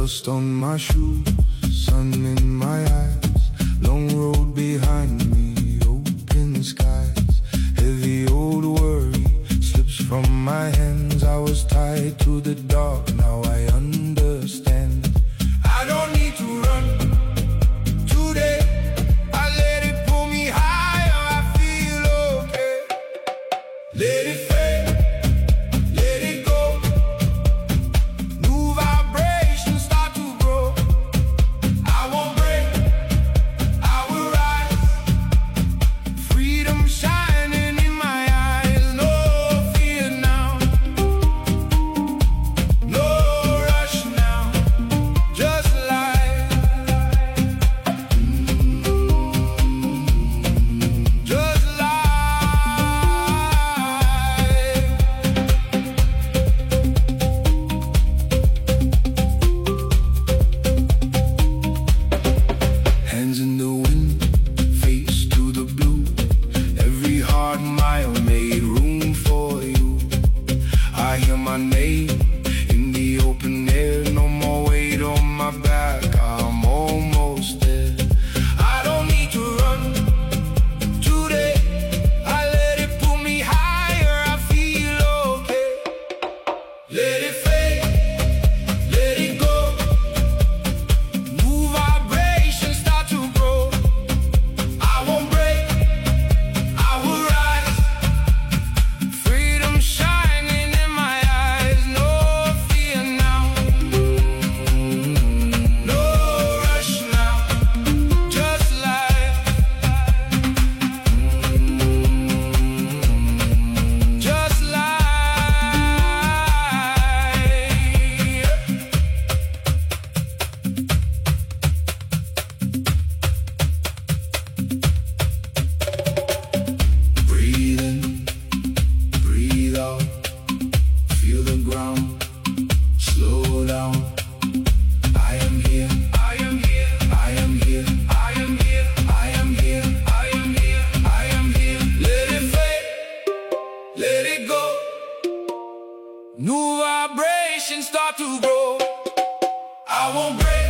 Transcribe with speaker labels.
Speaker 1: Dust on my shoes, sun in my eyes, long road behind me, open skies. Heavy old worry slips from my hands. I was tied to the dark, now I understand. I don't need to run today. I let it pull me higher, I feel okay. Let it fade, let it go. New vibrations start to grow. I won't break, I will rise. Freedom shining in my eyes. No fear now, no rush now. Just life, just life. Hands in the wind, face to the blue. Every hard mile made room for you. I hear my name in the open air. No more weight on my back, I'm almost there. I don't need to run today. I let it pull me higher, I feel okay. Let it fade, let it go. New vibrations start to grow. I won't break, I will rise. Freedom shining in my eyes. No fear now, no rush now. Just life, just life. Breathe in, breathe out. Feel the ground, slow down. I am here, I am here, I am here, I am here, I am here, I am here, I am here. Let it fade, let it go. New vibrations start to grow. I won't break,